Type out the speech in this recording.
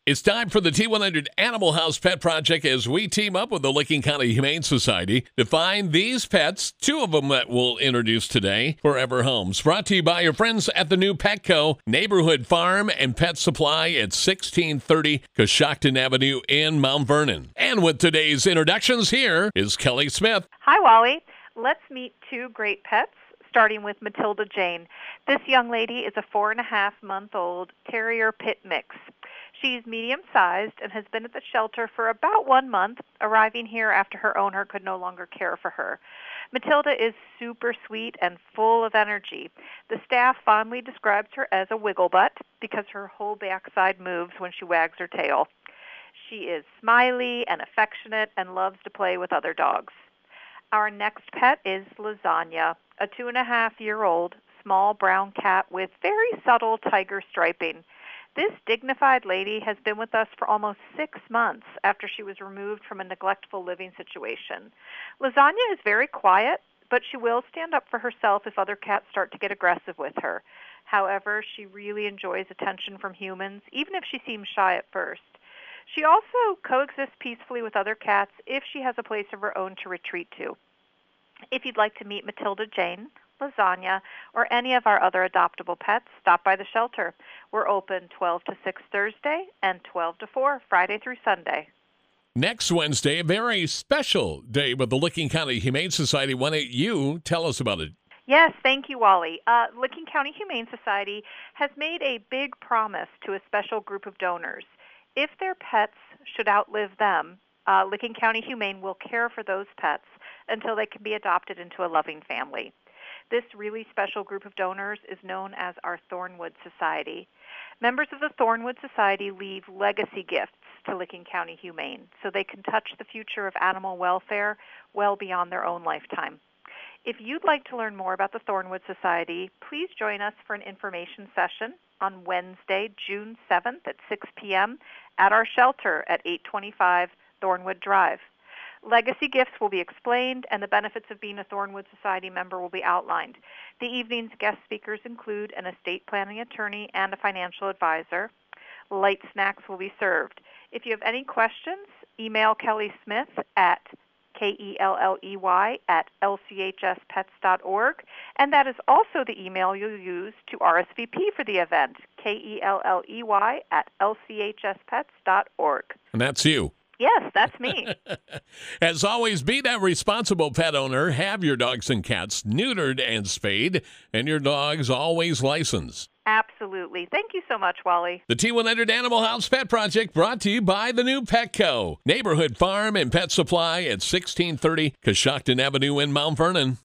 It's time for the T100 Animal House Pet Project as we team up with the Licking County Humane Society to find these pets, two of them that we'll introduce today, forever homes. Brought to you by your friends at the new Petco Neighborhood Farm and Pet Supply at 1630 Coshocton Avenue in Mount Vernon. And with today's introductions, here is Kelly Smith. Hi, Wally. Let's meet two great pets, starting with Matilda Jane. This young lady is a 4.5-month-old Terrier Pit Mix. She's medium-sized and has been at the shelter for about 1 month, arriving here after her owner could no longer care for her. Matilda is super sweet and full of energy. The staff fondly describes her as a wiggle butt because her whole backside moves when she wags her tail. She is smiley and affectionate and loves to play with other dogs. Our next pet is Lasagna, a 2.5-year-old small brown cat with very subtle tiger striping. This dignified lady has been with us for almost 6 months after she was removed from a neglectful living situation. Lasagna is very quiet, but she will stand up for herself if other cats start to get aggressive with her. However, she really enjoys attention from humans, even if she seems shy at first. She also coexists peacefully with other cats if she has a place of her own to retreat to. If you'd like to meet Matilda Jane, Lasagna, or any of our other adoptable pets, stop by the shelter. We're open 12 to 6 Thursday and 12 to 4 Friday through Sunday. Next Wednesday, a very special day with the Licking County Humane Society. Why don't you tell us about it? Yes, thank you, Wally. Licking County Humane Society has made a big promise to a special group of donors. If their pets should outlive them, Licking County Humane will care for those pets until they can be adopted into a loving family. This really special group of donors is known as our Thornwood Society. Members of the Thornwood Society leave legacy gifts to Licking County Humane so they can touch the future of animal welfare well beyond their own lifetime. If you'd like to learn more about the Thornwood Society, please join us for an information session on Wednesday, June 7th at 6 p.m. at our shelter at 825 Thornwood Drive. Legacy gifts will be explained, and the benefits of being a Thornwood Society member will be outlined. The evening's guest speakers include an estate planning attorney and a financial advisor. Light snacks will be served. If you have any questions, email Kelly Smith at KELLEY@lchspets.org, and that is also the email you'll use to RSVP for the event, KELLEY@lchspets.org. And that's you. Yes, that's me. As always, be that responsible pet owner. Have your dogs and cats neutered and spayed, and your dogs always licensed. Absolutely. Thank you so much, Wally. The T100 Animal House Pet Project brought to you by the new Petco Neighborhood Farm and Pet Supply at 1630 Coshocton Avenue in Mount Vernon.